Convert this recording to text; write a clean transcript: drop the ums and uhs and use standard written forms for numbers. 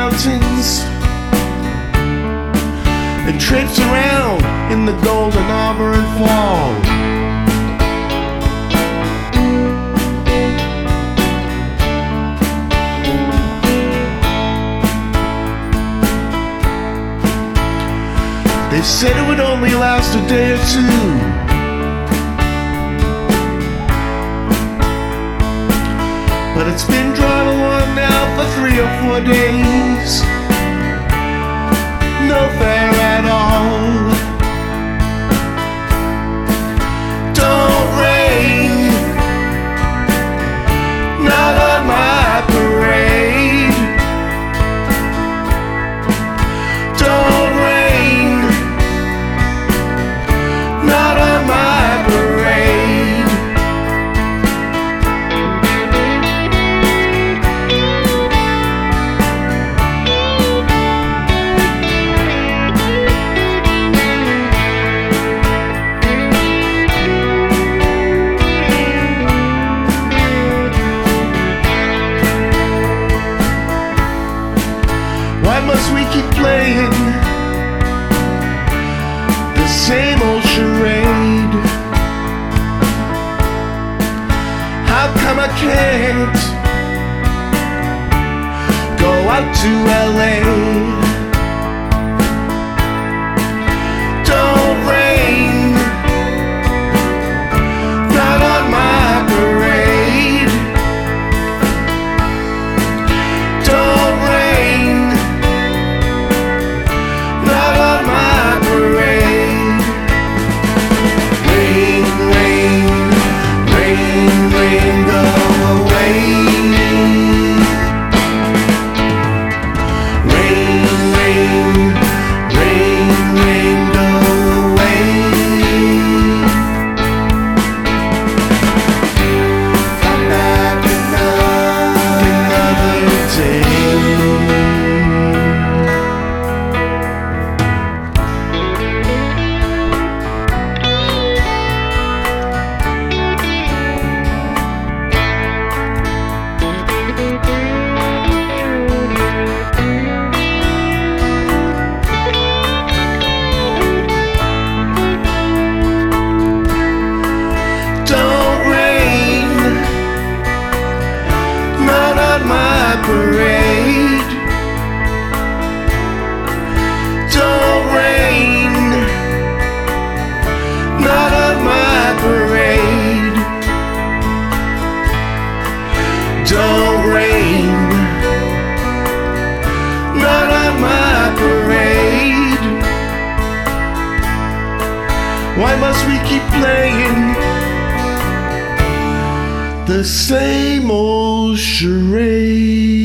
mountains and trips around in the golden arbor and fall. They said it would only last a day or two, but it's been drawing along now for 3 or 4 days. No fair at all. Don't rain, not on my parade. Don't rain, not on my parade. Why must we keep playing the same old charade? How come I can't go out to LA? Don't rain, not on my parade. Don't rain, not on my parade. Rain, rain, rain, rain, go away. Rain, rain, rain, rain, go away. Come back another day. Don't rain, not on my parade. Don't rain, not on my parade. Don't rain, not on my parade. Why must we keep playing the same old charade?